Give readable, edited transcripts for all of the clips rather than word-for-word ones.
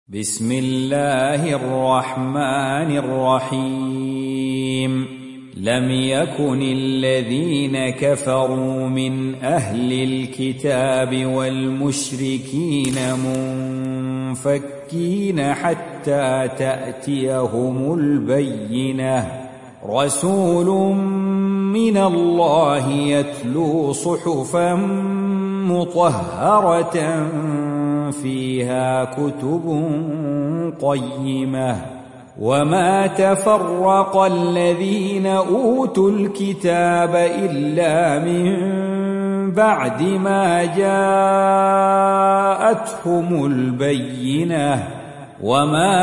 بسم الله الرحمن الرحيم لم يكن الذين كفروا من أهل الكتاب والمشركين منفكين حتى تأتيهم البينة رسول من الله يتلو صحفا مطهرة فيها كتب قيمة وما تفرق الذين أوتوا الكتاب إلا من بعد ما جاءتهم البينة وما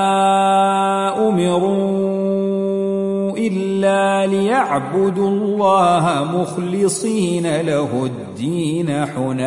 أمروا إلا ليعبدوا الله مخلصين له الدين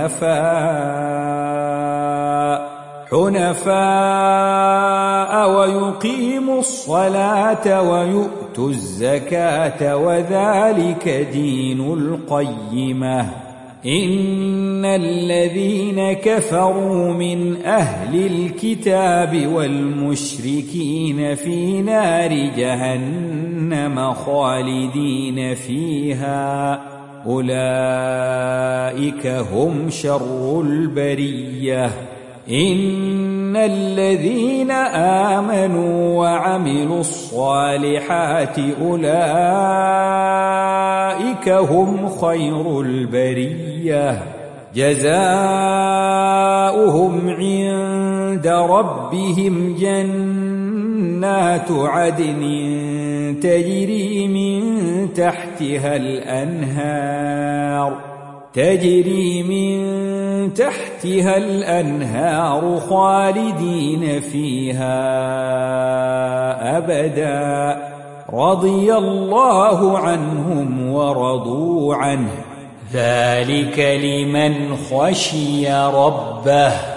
حنفاء ويقيموا الصلاة ويؤتوا الزكاة وذلك دين القيمة إن الذين كفروا من أهل الكتاب والمشركين في نار جهنم خالدين فيها أولئك هم شر البرية إن الذين آمنوا وعملوا الصالحات أولئك هم خير البرية جزاؤهم عند ربهم جنات عدن تجري من تحتها الأنهار خالدين فيها أبدا رضي الله عنهم ورضوا عنه ذلك لمن خشي ربه.